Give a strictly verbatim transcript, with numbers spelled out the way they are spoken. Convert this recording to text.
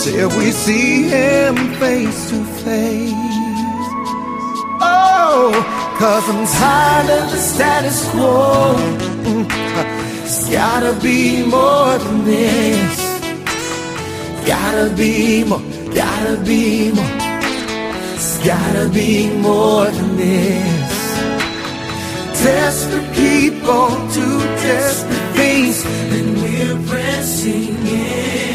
till we see him face to face. Oh, cause I'm tired of the status quo. It's gotta be more than this. Gotta be more, gotta be more. It's gotta be more than this. Desperate people do desperate things, and we're pressing in.